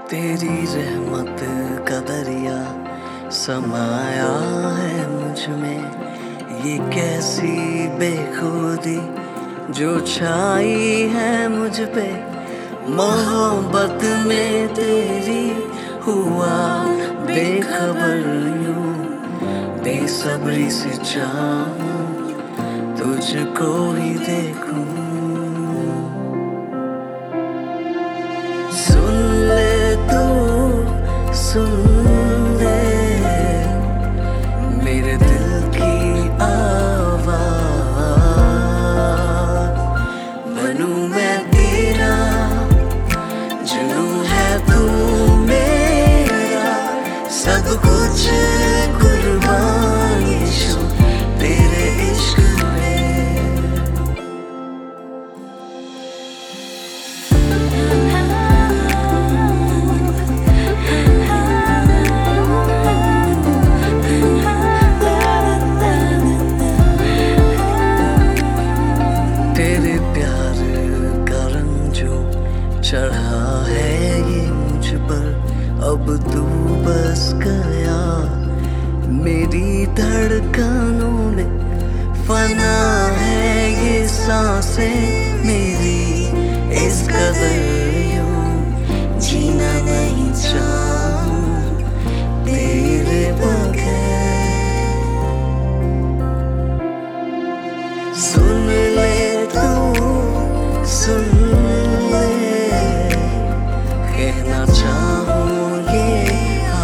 तेरी रहमत का दरिया समाया है मुझ में। ये कैसी बेखुदी जो छाई है मुझ पे। मोहब्बत में तेरी हुआ बेखबर यूं, बेसब्री से चाहूं तुझको ही देखूं। सुन ले तू, सुन ले मेरे दिल की आवाज़। बनूं मैं तेरा, जुनूं है तू मेरा। सब कुछ कुर्बान यीशु तेरे इश्क में। तेरे प्यार का रंग जो चढ़ा है ये मुझ पर, अब तू बस गया मेरी धड़कनों में। फना है ये सांसें मेरी, इस कदर यूं जीना नहीं चाहूं तेरे बगैर। सुन ले तू, सुन ले कहना चाहूं ये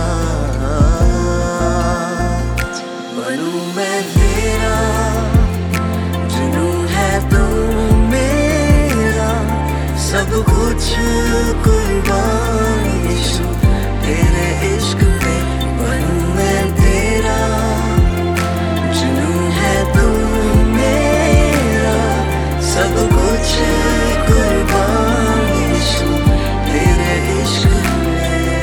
आज। बनूं मैं तेरा, जुनूं है तू मेरा। सब कुछ कुर्बान यीशु तेरे इश्क पे। बनूं मैं तेरा, जुनूं है तू मेरा। सब कुछ कुर्बान यीशु तेरे इश्क में।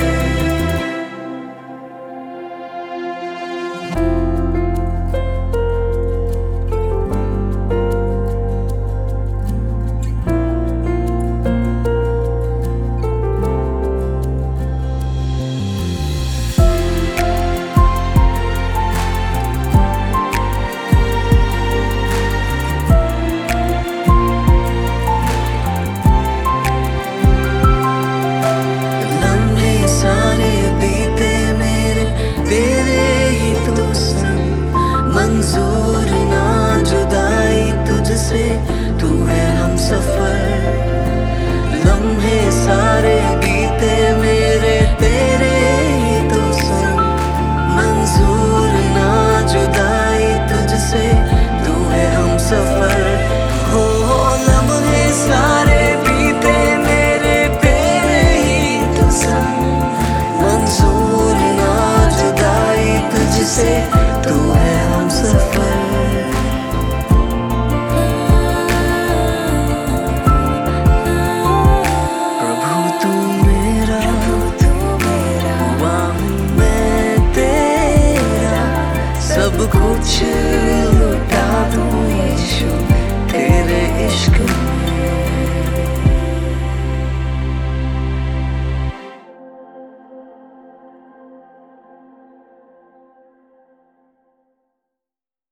लम्हे सारे बीते मेरे तेरे ही तो संग। मंजूर ना जुदाई तुझसे, तू है हम सफर। लम्हे सारे बीते मेरे तेरे ही तो संग। मंजूर ना जुदाई तुझसे, तू है हम सफर। हो लम्हे सारे बीते मेरे तेरे ही तो संग। मंजूर ना जुदाई तुझसे, तू है हम सफर। प्रभु तू मेरा, हुआ हूँ मैं तेरा। सब कुछ लुटा दूँ यीशु तेरे इश्क में।